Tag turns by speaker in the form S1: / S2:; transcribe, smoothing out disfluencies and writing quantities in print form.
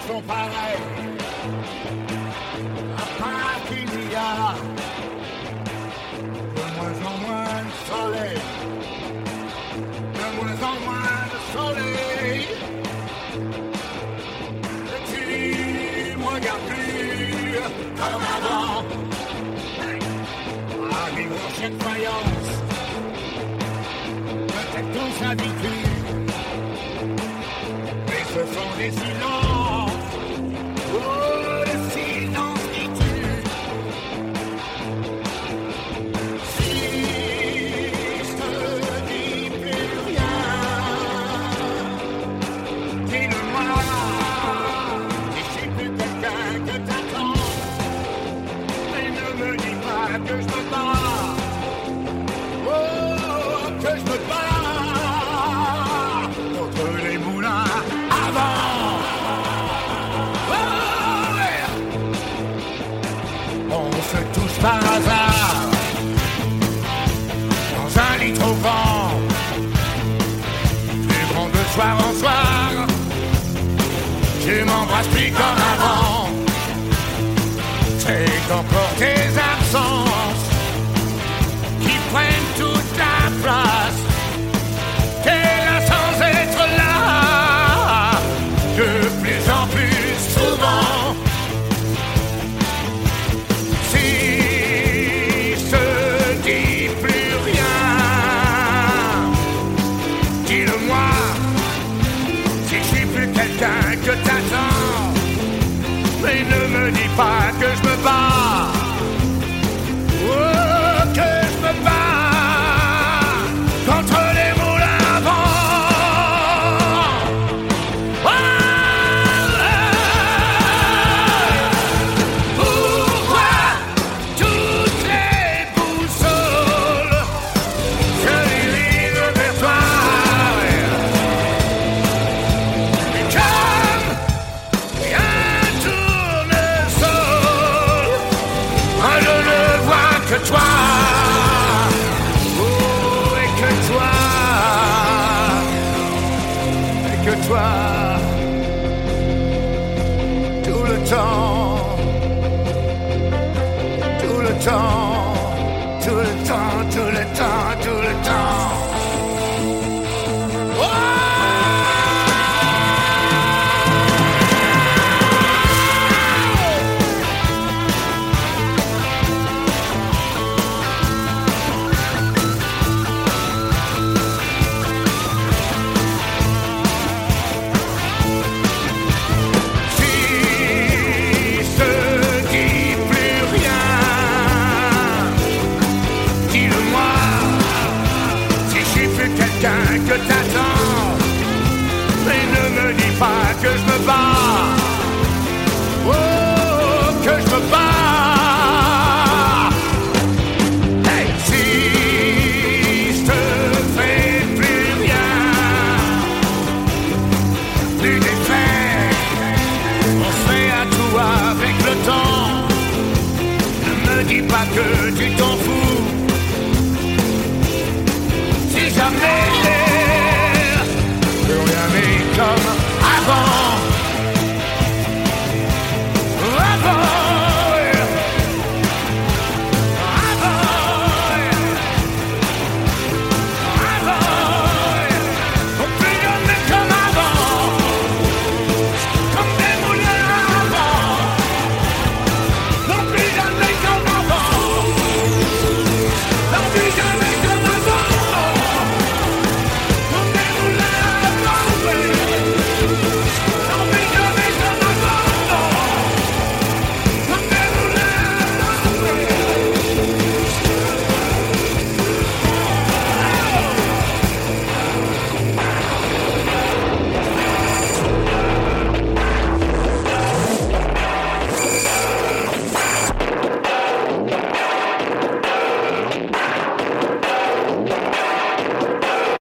S1: sont pareils. À part qu'il y a de moins en moins de soleil. De moins en moins de soleil. Et tu me regardes plus comme avant. À vivre cette faïence. Peut-être qu'on s'habitue. Mais ce sont des silences. Oh, le silence qui tue. Si je te dis plus rien, dis-le-moi. Si je suis plus quelqu'un que t'attends, mais ne me dis pas que je me bats. Oh, que je me bats contre les moulins avant. On se touche par hasard dans un lit trop grand, plus grand de soir en soir. Tu m'embrasses plus comme avant. C'est encore tes absences qui prennent toute la place. T'es là sans être là, de plus en plus souvent. Que t'attends, mais ne me dis pas que je me bats. Oh, que je me bats contre les moulins à vent. Oh, pourquoi toutes les boussoles se dirigent vers toi? Que toi, oh, et que toi, tout le temps, tout le temps, tout le temps, tout le temps, tout le temps. Oh! Que t'attends, mais ne me dis pas que je me bats. Oh, que je me bats. Hey, si je te fais plus rien, plus d'effet, on se fait à tout avec le temps. Ne me dis pas que tu t'en fous. Si jamais